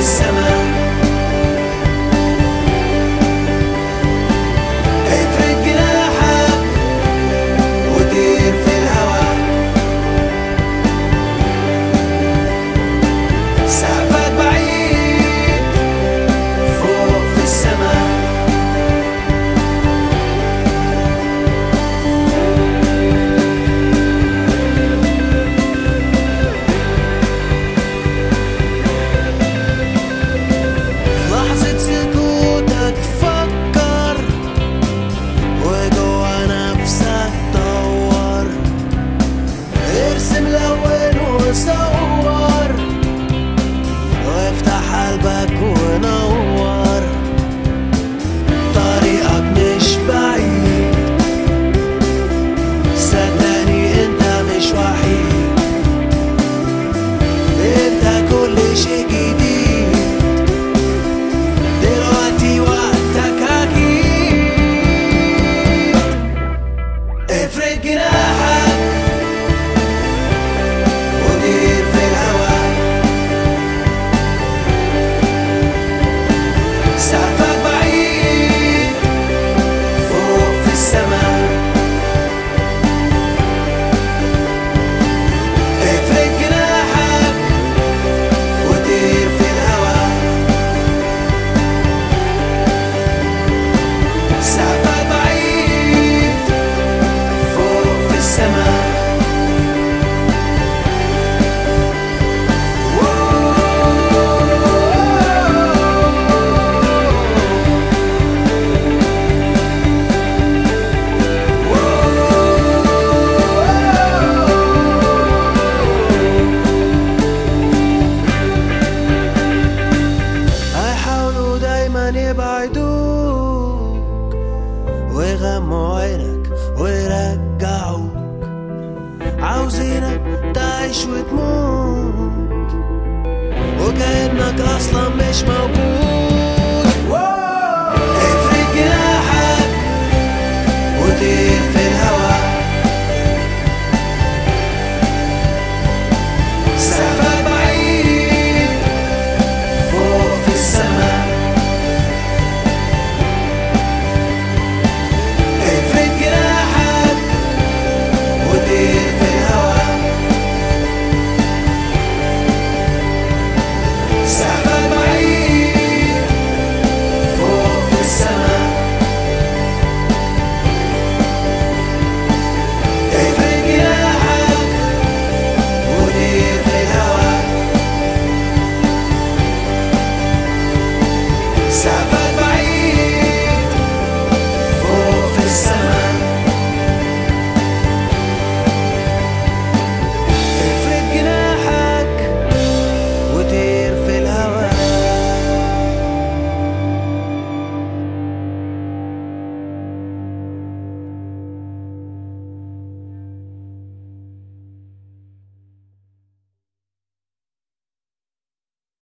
السماء. افرد جناحك وطير في الهوا، سقفك بعيد فوق في السماء. لحظة سكوتك فكر، وجوا نفسك دور، ارسم لون وصور، وافتح قلبك ونور. طريقك مش بعيد، صدقني انت مش وحيد، انت كل شيء جديد، دلوقتي وقتك أكيد. افرد جناحك وطير في الهوا، سقفك بعيد فوق في السماء. افرد جناحك وطير في الهوا، سقفك بعيد فوق في السماء. هيحاولوا دايما يبعدوك ويغموا عينك ويرجعوك، عاوزينك تعيش وتموت وكأنك أصلا مش موجود. افرد جناحك وطير في الهوا، سقفك بعيد فوق في السماء. افرد جناحك وطير في الهوا، سقفك بعيد فوق في السماء. افرد جناحك وطير في الهوا، سقفك